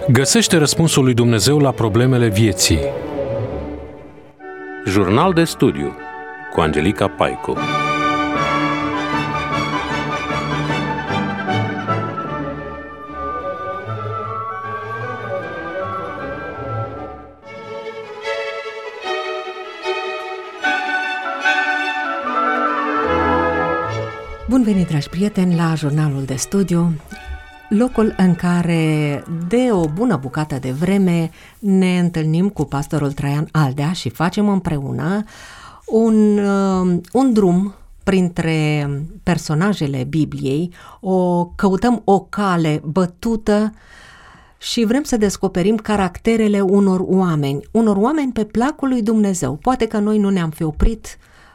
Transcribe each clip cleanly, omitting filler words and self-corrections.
Găsește răspunsul lui Dumnezeu la problemele vieții. Jurnal de studiu cu Angelica Paicu. Bun venit, dragi prieteni, la Jurnalul de studiu, locul în care de o bună bucată de vreme ne întâlnim cu pastorul Traian Aldea și facem împreună un drum printre personajele Bibliei, căutăm o cale bătută și vrem să descoperim caracterele unor oameni pe placul lui Dumnezeu. Poate că noi nu ne-am fi oprit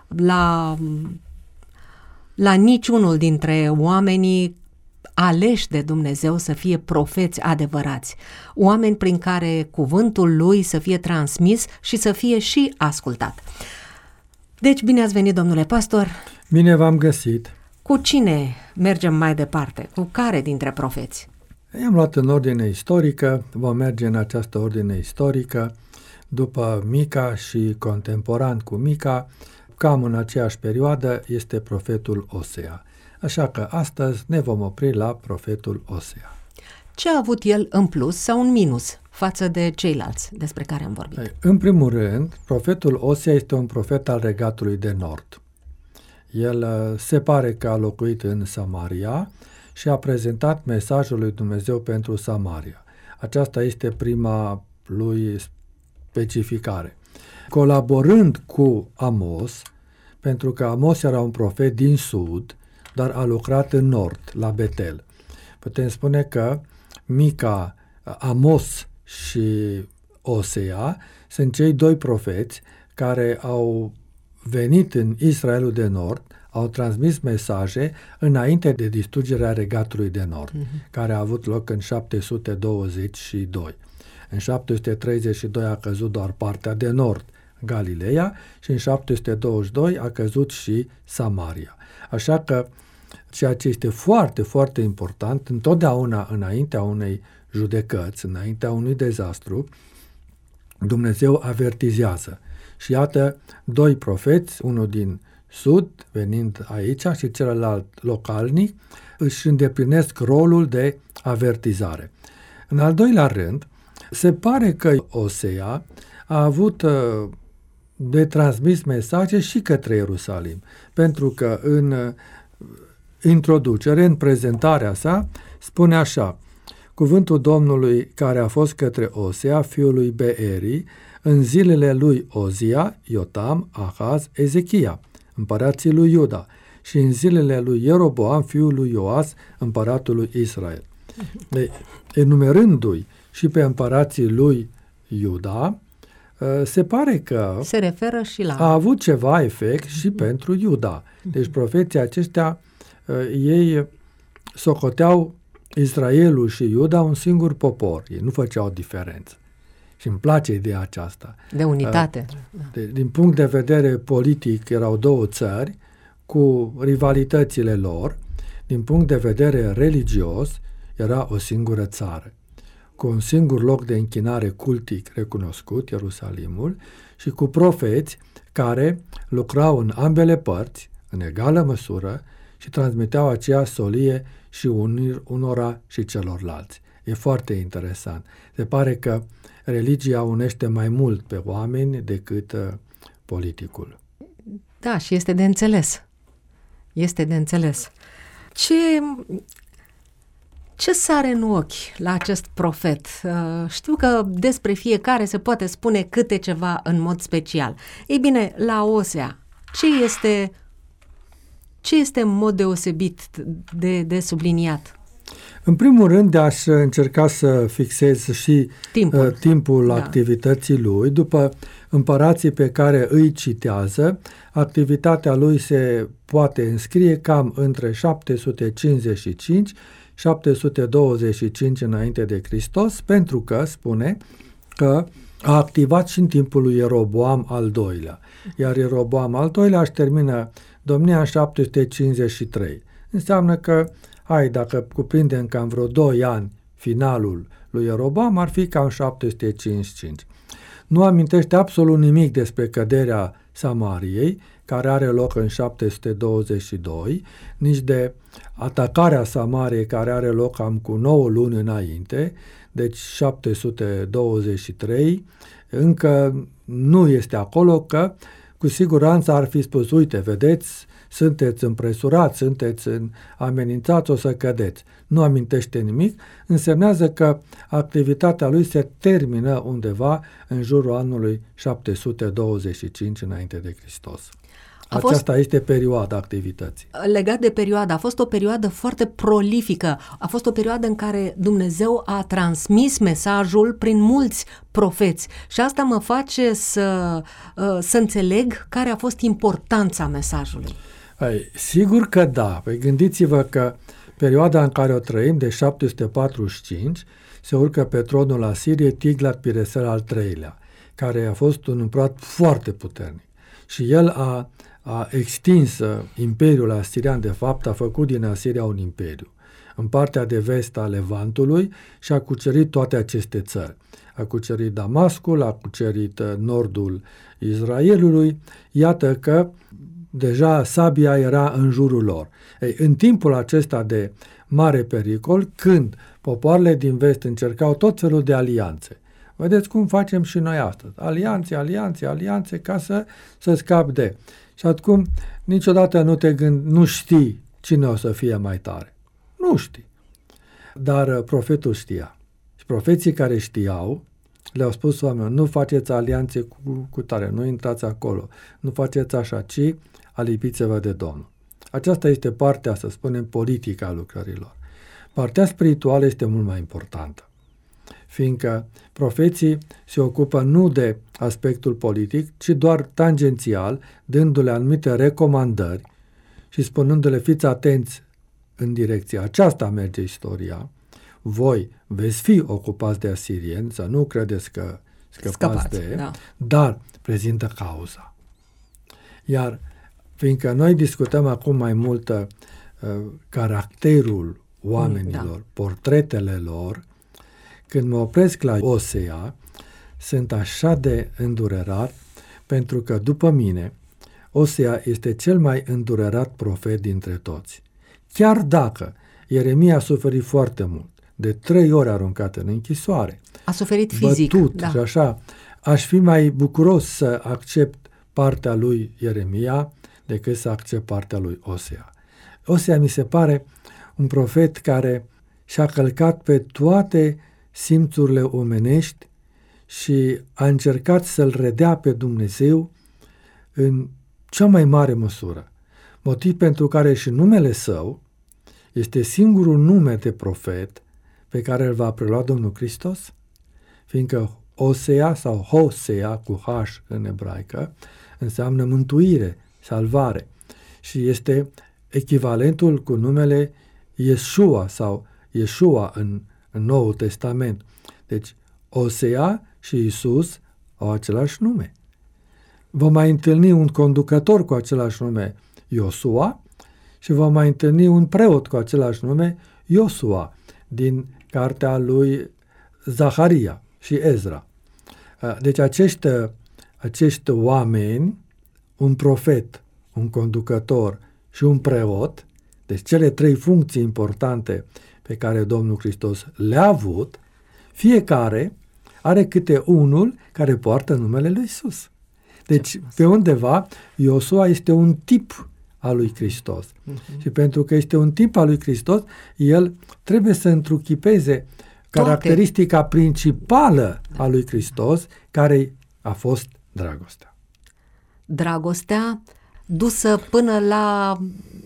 la niciunul dintre oamenii aleși de Dumnezeu să fie profeți adevărați, oameni prin care cuvântul lui să fie transmis și să fie și ascultat. Deci, bine ați venit, domnule pastor! Bine v-am găsit! Cu cine mergem mai departe? Cu care dintre profeți? I-am luat în ordine istorică, vom merge în această ordine istorică, după Mica și contemporan cu Mica, cam în aceeași perioadă este profetul Osea. Așa că astăzi ne vom opri la profetul Osea. Ce a avut el în plus sau în minus față de ceilalți despre care am vorbit? În primul rând, profetul Osea este un profet al Regatului de Nord. El se pare că a locuit în Samaria și a prezentat mesajul lui Dumnezeu pentru Samaria. Aceasta este prima lui specificare. Colaborând cu Amos, pentru că Amos era un profet din sud, dar a lucrat în nord, la Betel. Putem spune că Mica, Amos și Osea sunt cei doi profeți care au venit în Israelul de Nord, au transmis mesaje înainte de distrugerea Regatului de Nord, care a avut loc în 722. În 732 a căzut doar partea de nord, Galileea, și în 722 a căzut și Samaria. Așa că ceea ce este foarte, foarte important, întotdeauna înaintea unei judecăți, înaintea unui dezastru, Dumnezeu avertizează. Și iată, doi profeți, unul din sud, venind aici, și celălalt localnic, își îndeplinesc rolul de avertizare. În al doilea rând, se pare că Osea a avut de transmis mesaje și către Ierusalim, pentru că în introducere, în prezentarea sa, spune așa: cuvântul Domnului care a fost către Osea, fiul lui Beeri, în zilele lui Ozia, Iotam, Ahaz, Ezechia, împărații lui Iuda, și în zilele lui Ieroboam, fiul lui Ioas, împăratul lui Israel. Enumerându-i și pe împărații lui Iuda, se pare că se referă și la a avut ceva efect și pentru Iuda. Deci profeții aceștia, ei socoteau Israelul și Iuda un singur popor. Ei nu făceau diferență. Și îmi place ideea aceasta. De unitate. Din punct de vedere politic, erau două țări cu rivalitățile lor. Din punct de vedere religios, era o singură țară, cu un singur loc de închinare cultic recunoscut, Ierusalimul, și cu profeți care lucrau în ambele părți, în egală măsură, și transmiteau aceeași solie și unora și celorlalți. E foarte interesant. Se pare că religia unește mai mult pe oameni decât politicul. Da, și este de înțeles. Este de înțeles. Ce sare în ochi la acest profet? Știu că despre fiecare se poate spune câte ceva în mod special. Ei bine, la Osea, ce este în mod deosebit de subliniat? În primul rând, aș încerca să fixez și timpul activității lui. După împărații pe care îi citează, activitatea lui se poate înscrie cam între 755 725 înainte de Hristos, pentru că spune că a activat și în timpul lui Ieroboam al II-lea. Iar Ieroboam al II-lea își termină domnia în 753. Înseamnă că, dacă cuprindem cam vreo 2 ani finalul lui Ieroboam ar fi cam 755. Nu amintește absolut nimic despre căderea Samariei, care are loc în 722, nici de atacarea Samariei, care are loc cam cu 9 luni înainte, deci 723, încă nu este acolo, că cu siguranță ar fi spus, uite, vedeți, sunteți împresurați, sunteți amenințați, o să cădeți. Nu amintește nimic, însemnează că activitatea lui se termină undeva în jurul anului 725 înainte de Hristos. Aceasta este perioada activității. Legat de perioada, a fost o perioadă foarte prolifică, a fost o perioadă în care Dumnezeu a transmis mesajul prin mulți profeți și asta mă face să înțeleg care a fost importanța mesajului. Sigur că da. Gândiți-vă că perioada în care o trăim, de 745, se urcă pe tronul Asiriei Tiglat-Pileser al III-lea, care a fost un împărat foarte puternic. Și el a extins imperiul asirian, de fapt a făcut din Asiria un imperiu în partea de vest a Levantului și a cucerit toate aceste țări. A cucerit Damascul, a cucerit nordul Israelului. Iată că deja sabia era în jurul lor. În timpul acesta de mare pericol, când popoarele din vest încercau tot felul de alianțe, vedeți cum facem și noi astăzi. Alianțe ca să scapi de. Și acum niciodată nu știi cine o să fie mai tare. Nu știi. Dar profetul știa. Și profeții care știau le-au spus oamenilor, nu faceți alianțe cu tare, nu intrați acolo, nu faceți așa, ci alipiți-vă de Domnul. Aceasta este partea, să spunem, politică a lucrărilor. Partea spirituală este mult mai importantă, fiindcă profeții se ocupă nu de aspectul politic, ci doar tangențial, dându-le anumite recomandări și spunându-le, fiți atenți în direcția aceasta merge istoria, voi veți fi ocupați de asirieni, să nu credeți că scăpați de, da. Dar prezintă cauza. Iar fiindcă noi discutăm acum mai mult caracterul oamenilor, portretele lor, când mă opresc la Osea, sunt așa de îndurerat, pentru că după mine, Osea este cel mai îndurerat profet dintre toți. Chiar dacă Ieremia a suferit foarte mult, de 3 ori aruncat în închisoare, a suferit fizic, bătut și așa, aș fi mai bucuros să accept partea lui Ieremia decât să accept partea lui Osea. Osea mi se pare un profet care și-a călcat pe toate simțurile omenești și a încercat să-L redea pe Dumnezeu în cea mai mare măsură. Motiv pentru care și numele său este singurul nume de profet pe care îl va prelua Domnul Hristos, fiindcă Osea sau Hosea cu H în ebraică înseamnă mântuire, salvare și este echivalentul cu numele Yeshua sau Yeshua în Noul Testament. Deci Osea și Iisus au același nume. Vom mai întâlni un conducător cu același nume, Iosua, și vom mai întâlni un preot cu același nume, Iosua, din cartea lui Zaharia și Ezra. Deci acești oameni, un profet, un conducător și un preot, deci cele 3 funcții importante pe care Domnul Hristos le-a avut, fiecare are câte unul care poartă numele lui Iisus. Deci, pe undeva, Iosua este un tip al lui Hristos. Și pentru că este un tip al lui Hristos, el trebuie să întruchipeze caracteristica principală a lui Hristos, care a fost dragostea. Dragostea dusă până la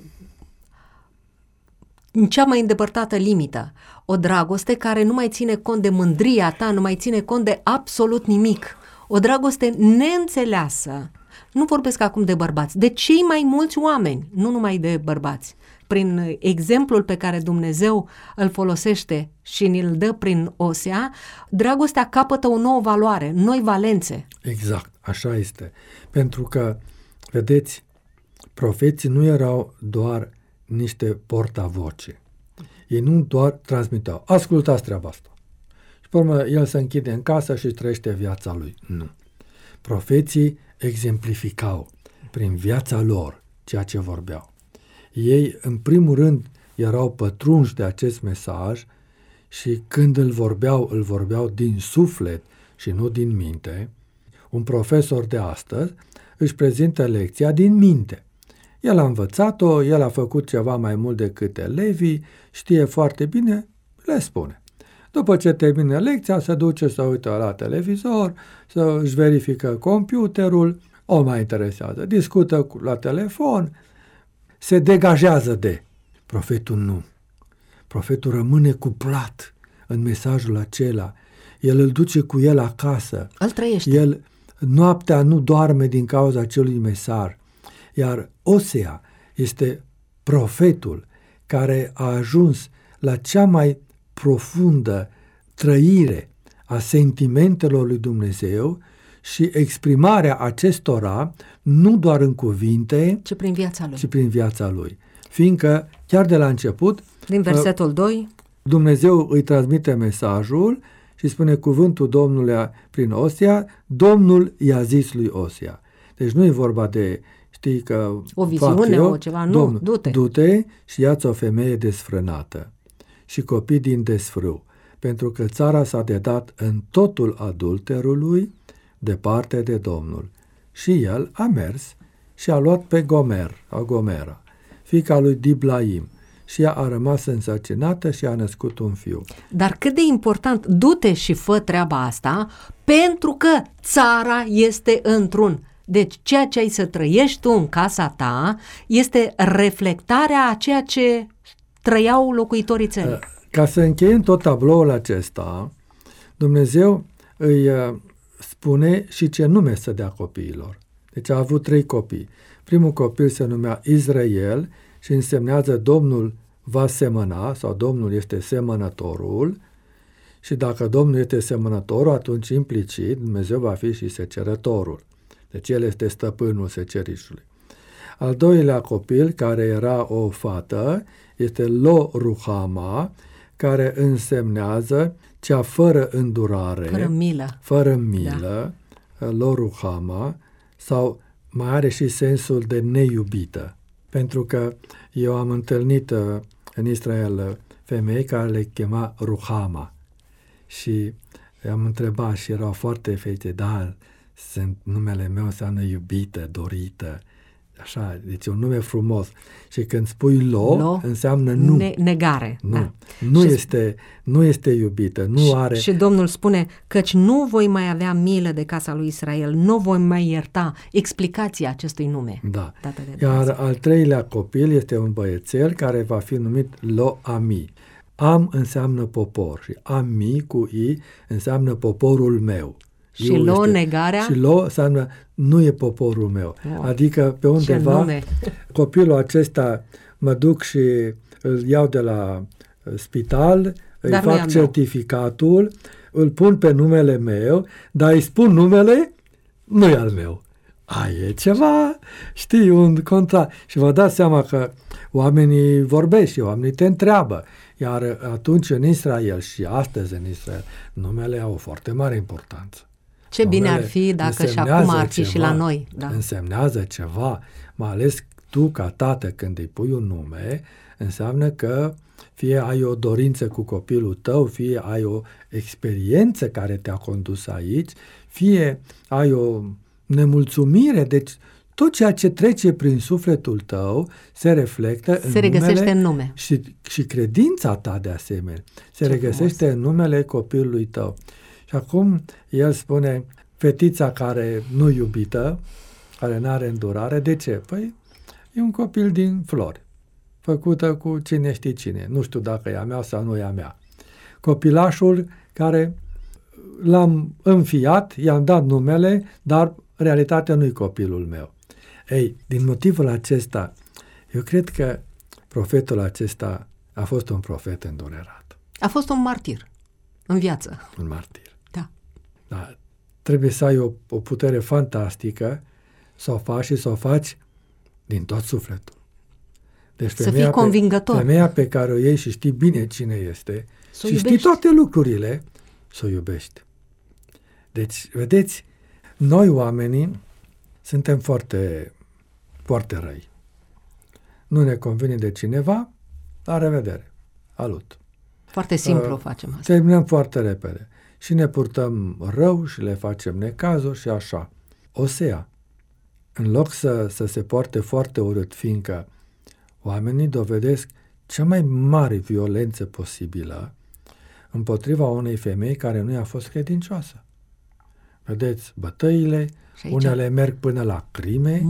în cea mai îndepărtată limită. O dragoste care nu mai ține cont de mândria ta, nu mai ține cont de absolut nimic. O dragoste neînțeleasă. Nu vorbesc acum de bărbați, de cei mai mulți oameni, nu numai de bărbați. Prin exemplul pe care Dumnezeu îl folosește și ni-l dă prin Osea, dragostea capătă o nouă valoare, noi valențe. Exact, așa este. Pentru că, vedeți, profeții nu erau doar niște portavoce. Ei nu doar transmiteau, ascultați treaba asta. Și pe urmă el se închide în casă și trăiește viața lui. Nu. Profeții exemplificau prin viața lor ceea ce vorbeau. Ei, în primul rând, erau pătrunși de acest mesaj și când îl vorbeau din suflet și nu din minte. Un profesor de astăzi își prezintă lecția din minte. El a învățat-o, el a făcut ceva mai mult decât elevii, știe foarte bine, le spune. După ce termină lecția, se duce să uită la televizor, să își verifică computerul, o mai interesează, discută la telefon, se degajează de. Profetul nu. Profetul rămâne cuplat în mesajul acela. El îl duce cu el acasă. Îl trăiește. El noaptea nu doarme din cauza acelui mesaj. Iar Osea este profetul care a ajuns la cea mai profundă trăire a sentimentelor lui Dumnezeu și exprimarea acestora nu doar în cuvinte, ci prin viața lui. Fiindcă chiar de la început, din versetul 2, Dumnezeu îi transmite mesajul și spune cuvântul Domnului prin Osea, Domnul i-a zis lui Osea. Deci nu e vorba de, știi că o viziune, o ceva, nu, Domnul, du-te. Du-te și ia-ți o femeie desfrânată și copii din desfrâu, pentru că țara s-a dedat în totul adulterului departe de Domnul. Și el a mers și a luat pe Gomera, fiica lui Diblaim, și ea a rămas însărcinată și a născut un fiu. Dar cât de important, du-te și fă treaba asta, pentru că țara este într-un. Deci ceea ce ai să trăiești tu în casa ta este reflectarea a ceea ce trăiau locuitorii țării. Ca să încheiem tot tabloul acesta, Dumnezeu îi spune și ce nume să dea copiilor. Deci a avut 3 copii. Primul copil se numea Israel și însemnează Domnul va semăna, sau Domnul este semănătorul, și dacă Domnul este semănătorul, atunci implicit Dumnezeu va fi și secerătorul. Deci El este stăpânul secerișului. Al doilea copil, care era o fată, este Lo-Ruhama, care însemnează cea fără îndurare, fără milă, da. Lo-Ruhama, sau mai are și sensul de neiubită. Pentru că eu am întâlnit în Israel femei care le chema Ruhama și am întrebat și erau foarte fericite, da, numele meu înseamnă iubită, dorită, așa, deci un nume frumos. Și când spui Lo înseamnă nu. Negare. Nu, da. nu este iubită, nu are... Și Domnul spune, căci nu voi mai avea milă de casa lui Israel, nu voi mai ierta. Explicația acestui nume. Da. Iar al treilea copil este un băiețel care va fi numit Lo-Ami. Am înseamnă popor și Ami cu I înseamnă poporul meu. Și Lo negarea? Și Lo înseamnă nu e poporul meu. Adică pe undeva copilul acesta mă duc și îl iau de la spital, îi fac certificatul, îl pun pe numele meu, dar îi spun numele, nu e al meu. E ceva, știi, un contract. Și vă dați seama că oamenii vorbesc și oamenii te întreabă. Iar atunci în Israel și astăzi în Israel, numele au o foarte mare importanță. Ce bine ar fi dacă și acum ar fi și la noi. Da. Însemnează ceva, mai ales tu ca tată când îi pui un nume, înseamnă că fie ai o dorință cu copilul tău, fie ai o experiență care te-a condus aici, fie ai o nemulțumire, deci tot ceea ce trece prin sufletul tău se reflectă se regăsește în nume. Și credința ta de asemenea se regăsește în numele copilului tău. Și acum el spune, fetița care nu iubită, care nu are îndurare, de ce? Păi e un copil din flori, făcută cu cine știe cine, nu știu dacă e a mea sau nu e a mea. Copilașul care l-am înfiat, i-am dat numele, dar realitatea nu-i copilul meu. Ei, din motivul acesta, eu cred că profetul acesta a fost un profet îndurerat. A fost un martir în viață. Un martir. Da. Dar trebuie să ai o putere fantastică să o faci și să o faci din tot sufletul. Deci să fii convingător. Femeia pe care o iei și știi bine cine este și știi toate lucrurile, să o iubești. Deci, vedeți, noi oamenii suntem foarte, foarte răi. Nu ne convine de cineva, la revedere, alut. Foarte simplu facem asta. Terminăm foarte repede. Și ne purtăm rău și le facem necazuri și așa. Osea, în loc să se poarte foarte urât, fiindcă oamenii dovedesc cea mai mare violență posibilă împotriva unei femei care nu i-a fost credincioasă. Vedeți, bătăile, unele merg până la crime.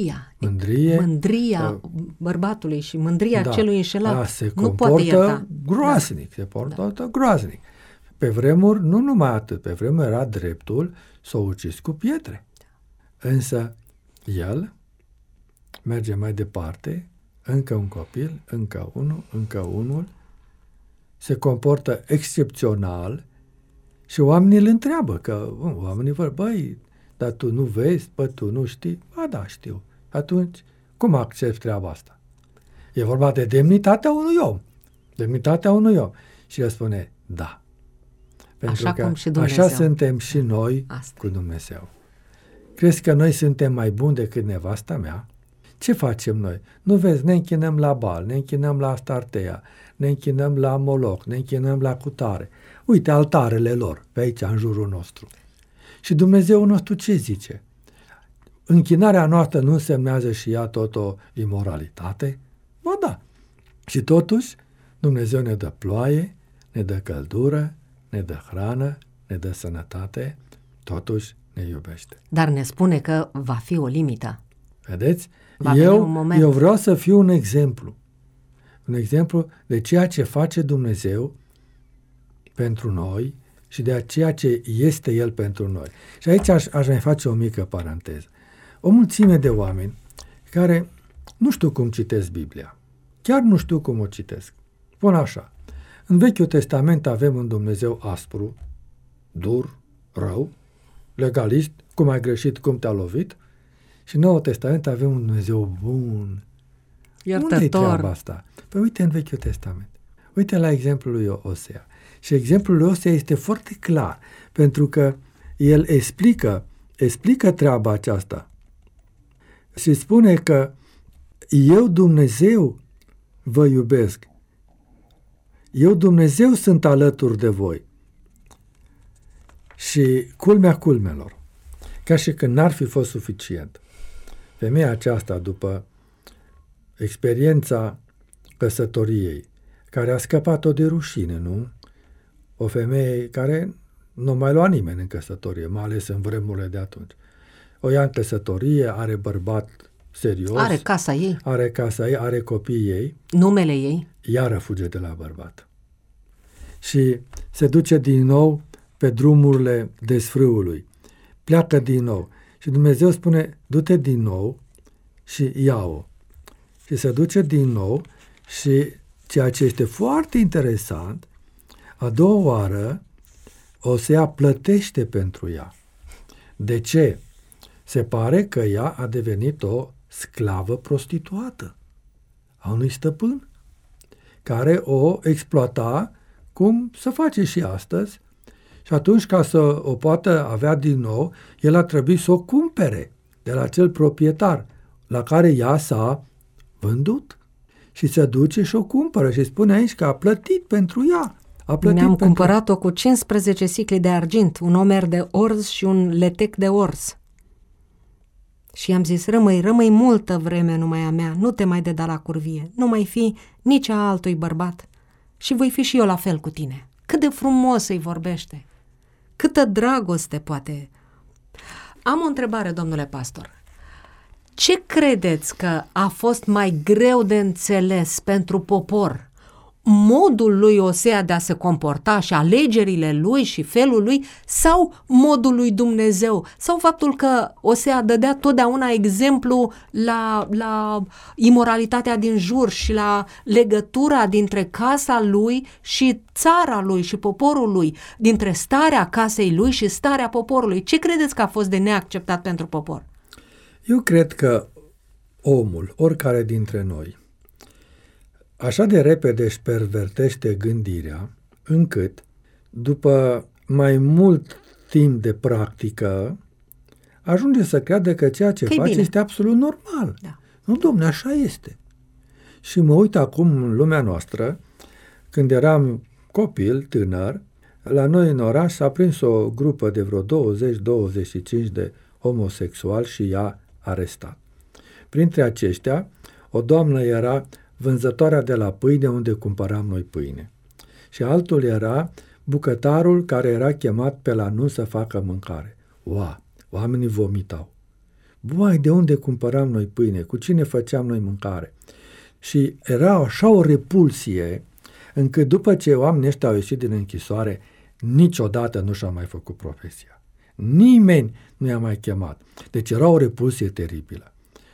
Mândria bărbatului și mândria celui înșelat. Se nu poate ierta. groaznic, se portă groaznic. Pe vremuri, nu numai atât, pe vremuri era dreptul să o ucizi cu pietre. Însă, el merge mai departe, încă un copil, încă unul, se comportă excepțional și oamenii îl întreabă, că oamenii vor, băi, dar tu nu vezi, tu nu știi? Ba da, știu. Atunci, cum accepti treaba asta? E vorba de demnitatea unui om. Demnitatea unui om. Și el spune, da. Pentru așa că cum și Dumnezeu. Așa suntem și noi cu Dumnezeu. Crezi că noi suntem mai buni decât nevasta mea? Ce facem noi? Nu vezi, ne închinăm la Baal, ne închinăm la Astartea, ne închinăm la Moloch, ne închinăm la cutare. Uite altarele lor pe aici, în jurul nostru. Și Dumnezeu nostru ce zice? Închinarea noastră nu însemnează și ea tot o imoralitate? Ba da. Și totuși, Dumnezeu ne dă ploaie, ne dă căldură, ne dă hrană, ne dă sănătate, totuși ne iubește. Dar ne spune că va fi o limită. Vedeți? Eu vreau să fiu un exemplu. Un exemplu de ceea ce face Dumnezeu pentru noi și de ceea ce este El pentru noi. Și aici aș mai face o mică paranteză. O mulțime de oameni care nu știu cum citesc Biblia. Chiar nu știu cum o citesc. Spun așa. În Vechiul Testament avem un Dumnezeu aspru, dur, rău, legalist, cum ai greșit, cum te-a lovit. Și în Noul Testament avem un Dumnezeu bun. Iertător. Unde-i treaba asta? Păi uite în Vechiul Testament. Uite la exemplul lui Osea. Și exemplul lui Osea este foarte clar, pentru că el explică treaba aceasta. Și spune că eu, Dumnezeu, vă iubesc. Eu, Dumnezeu, sunt alături de voi. Și culmea culmelor, ca și când n-ar fi fost suficient. Femeia aceasta, după experiența căsătoriei, care a scăpat-o de rușine, nu? O femeie care nu mai lua nimeni în căsătorie, mai ales în vremurile de atunci. O ia în căsătorie, are bărbat serios. Are casa ei. Are copiii ei. Numele ei. Iară fuge de la bărbat. Și se duce din nou pe drumurile desfrâului. Pleacă din nou. Și Dumnezeu spune, du-te din nou și ia-o. Și se duce din nou și ceea ce este foarte interesant, a doua oară Osea plătește pentru ea. De ce? Se pare că ea a devenit o sclavă prostituată a unui stăpân care o exploata cum se face și astăzi. Și atunci, ca să o poată avea din nou, el a trebuit să o cumpere de la acel proprietar la care ea s-a vândut. Și se duce și o cumpără și spune aici că a plătit pentru ea. Mi-am cumpărat-o cu 15 sicli de argint, un omer de orz și un letec de orz. Și i-am zis, rămâi multă vreme numai a mea, nu te mai deda la curvie, nu mai fi nici a altui bărbat și voi fi și eu la fel cu tine. Cât de frumos îi vorbește, câtă dragoste poate. Am o întrebare, domnule pastor. Ce credeți că a fost mai greu de înțeles pentru popor? Modul lui Osea de a se comporta și alegerile lui și felul lui sau modul lui Dumnezeu? Sau faptul că Osea dădea totdeauna exemplu la imoralitatea din jur și la legătura dintre casa lui și țara lui și poporul lui, dintre starea casei lui și starea poporului? Ce credeți că a fost de neacceptat pentru popor? Eu cred că omul, oricare dintre noi, așa de repede își pervertește gândirea, încât, după mai mult timp de practică, ajunge să creadă că ceea ce face bine. este absolut normal. Da. Nu, domne, așa este. Și mă uit acum în lumea noastră, când eram copil, tânăr, la noi în oraș s-a prins o grupă de vreo 20-25 de homosexuali și i-a arestat. Printre aceștia, o doamnă era vânzătoarea de la pâine unde cumpăram noi pâine. Și altul era bucătarul care era chemat pe la nu să facă mâncare. Oamenii vomitau. Buai, de unde cumpăram noi pâine? Cu cine făceam noi mâncare? Și era așa o repulsie, încât după ce oamenii ăștia au ieșit din închisoare, niciodată nu și-a mai făcut profesia. Nimeni nu i-a mai chemat. Deci era o repulsie teribilă.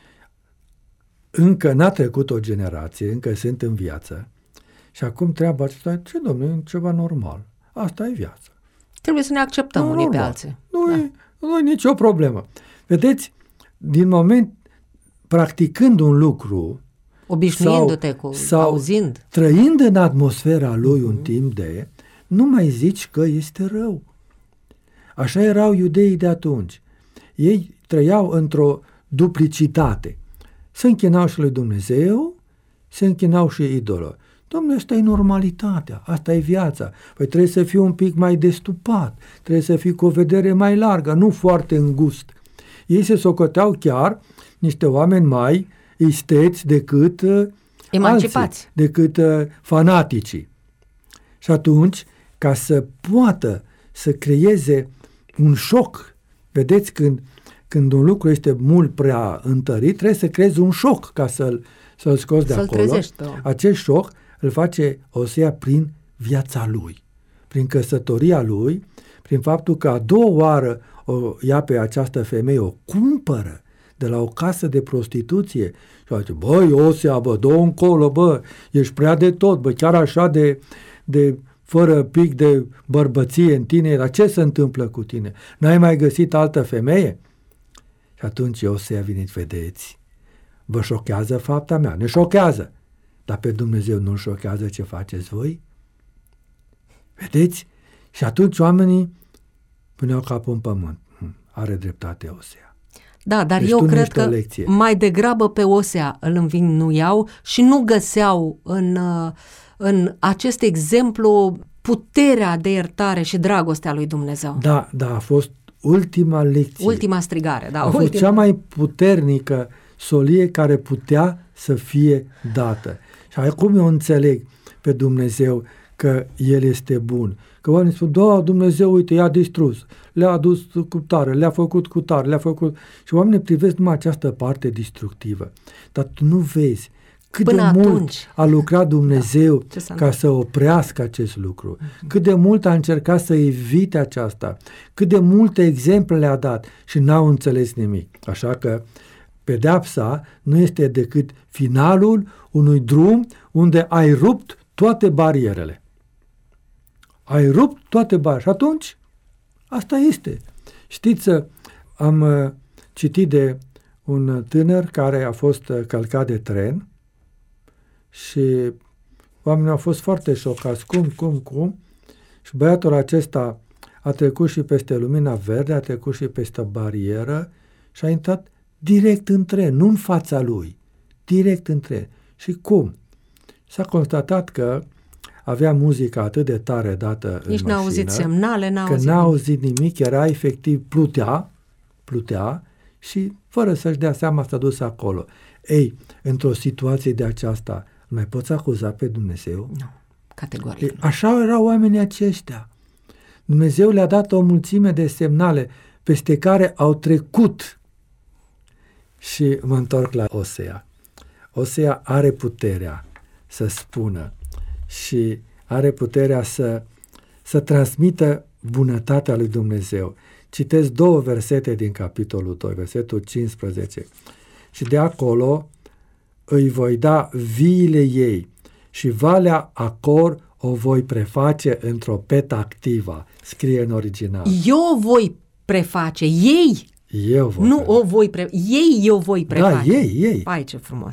Încă n-a trecut o generație, încă sunt în viață și acum treaba aceasta, ce domnule, e ceva normal. Asta e viața. Trebuie să ne acceptăm unii pe alții. Nu e nicio problemă. Vedeți, din moment, practicând un lucru, obișnuindu-te sau auzind, trăind în atmosfera lui un timp de, nu mai zici că este rău. Așa erau iudeii de atunci. Ei trăiau într-o duplicitate. Se închinau și lui Dumnezeu, se închinau și idolul. Dom'le, asta e normalitatea, asta e viața. Păi trebuie să fii un pic mai destupat, trebuie să fii cu o vedere mai largă, nu foarte îngust. Ei se socoteau chiar niște oameni mai isteți decât emancipați, alții, decât fanaticii. Și atunci, ca să poată să creeze un șoc, vedeți, când un lucru este mult prea întărit, trebuie să creezi un șoc ca să-l scoți de acolo. Acest șoc îl face Osea prin viața lui, prin căsătoria lui, prin faptul că a doua oară o ia pe această femeie, o cumpără de la o casă de prostituție și zice, băi, Osea, dă-o încolo, ești prea de tot, chiar așa de fără pic de bărbăție în tine, dar ce se întâmplă cu tine? N-ai mai găsit altă femeie? Și atunci Osea vine, vedeți, vă șochează fapta mea, ne șochează, dar pe Dumnezeu nu-l șochează ce faceți voi? Vedeți? Și atunci oamenii puneau capul în pământ. Are dreptate Osea. Da, dar deci eu cred că mai degrabă pe Osea îl învinuiau și nu găseau în acest exemplu puterea de iertare și dragostea lui Dumnezeu. Da, a fost ultima lecție. Ultima strigare, da. A fost cea mai puternică solie care putea să fie dată. Și acum eu înțeleg pe Dumnezeu că El este bun. Că oamenii spun, da, Dumnezeu, uite, i-a distrus, le-a adus cu tare, le-a făcut cu tare, le-a făcut... Și oamenii privesc numai această parte destructivă. Dar tu nu vezi cât până de atunci mult a lucrat Dumnezeu ca să oprească acest lucru, cât de mult a încercat să evite aceasta, cât de multe exemple le-a dat și n-au înțeles nimic. Așa că pedeapsa nu este decât finalul unui drum unde ai rupt toate barierele. Ai rupt toate barierele. Și atunci, asta este. Știți, am citit de un tânăr care a fost călcat de tren și oamenii au fost foarte șocați. Cum? Și băiatul acesta a trecut și peste lumina verde, a trecut și peste barieră și a intrat direct în tren, nu în fața lui, direct în tren. Și cum? S-a constatat că avea muzica atât de tare dată în mașină, n-a auzit semnale, n-a auzit nimic, era efectiv, plutea și fără să-și dea seama s-a dus acolo. Ei, într-o situație de aceasta, mai poți acuza pe Dumnezeu? Nu, categoric. Așa erau oamenii aceștia. Dumnezeu le-a dat o mulțime de semnale peste care au trecut. Și mă întorc la Osea. Osea are puterea să spună și are puterea să transmită bunătatea lui Dumnezeu. Citesc 2 versete din capitolul 2, versetul 15. Și de acolo îi voi da viile ei și Valea Acor o voi preface într-o petactiva. Scrie în original. Eu o voi preface, ei. Eu voi nu preface. O voi ei eu voi preface. Da, ei. Hai, ce frumos.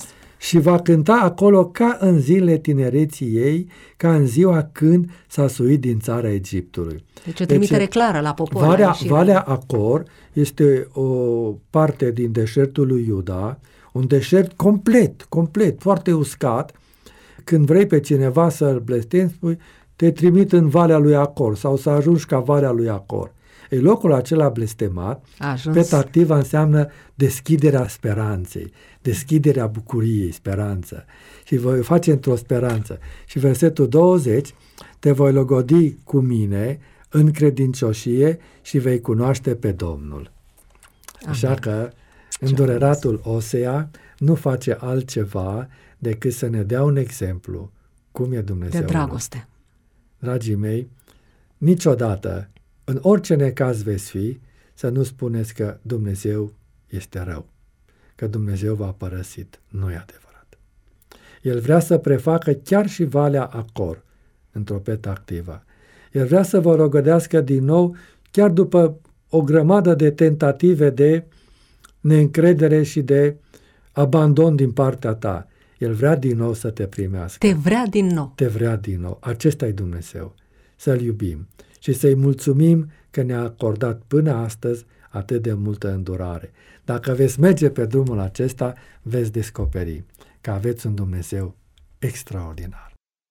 și va cânta acolo ca în zilele tinereții ei, ca în ziua când s-a suit din țara Egiptului. Deci o trimitere clară la popor. Valea Acor este o parte din deșertul lui Iuda, un deșert complet, foarte uscat. Când vrei pe cineva să-l blestemi, spui, te trimit în Valea lui Acor sau să ajungi ca Valea lui Acor. Ei, locul acela blestemat, Petactiva înseamnă deschiderea speranței, deschiderea bucuriei, speranță. Și voi face într-o speranță. Și versetul 20, te voi logodi cu mine în credincioșie și vei cunoaște pe Domnul. Așa că îndureratul Osea nu face altceva decât să ne dea un exemplu cum e Dumnezeu. De dragoste. Dragii mei, niciodată, în orice necaz veți fi, să nu spuneți că Dumnezeu este rău, că Dumnezeu v-a părăsit. Nu e adevărat. El vrea să prefacă chiar și Valea Acor într-o Petactiva. El vrea să vă rogădească din nou, chiar după o grămadă de tentative de neîncredere și de abandon din partea ta. El vrea din nou să te primească. Te vrea din nou. Te vrea din nou. Acesta e Dumnezeu. Să-L iubim și să-i mulțumim că ne-a acordat până astăzi atât de multă îndurare. Dacă veți merge pe drumul acesta, veți descoperi că aveți un Dumnezeu extraordinar.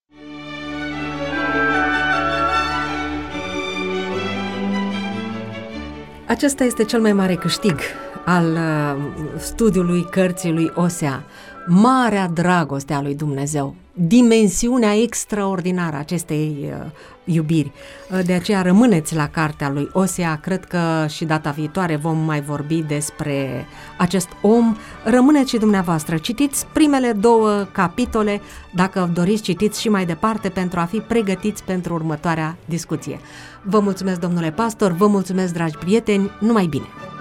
Acesta este cel mai mare câștig al studiului cărții lui Osea. Marea dragoste a lui Dumnezeu, dimensiunea extraordinară a acestei iubiri. De aceea rămâneți la cartea lui Osea, cred că și data viitoare vom mai vorbi despre acest om. Rămâneți și dumneavoastră, citiți primele 2 capitole, dacă doriți citiți și mai departe pentru a fi pregătiți pentru următoarea discuție. Vă mulțumesc, domnule pastor, vă mulțumesc, dragi prieteni, numai bine!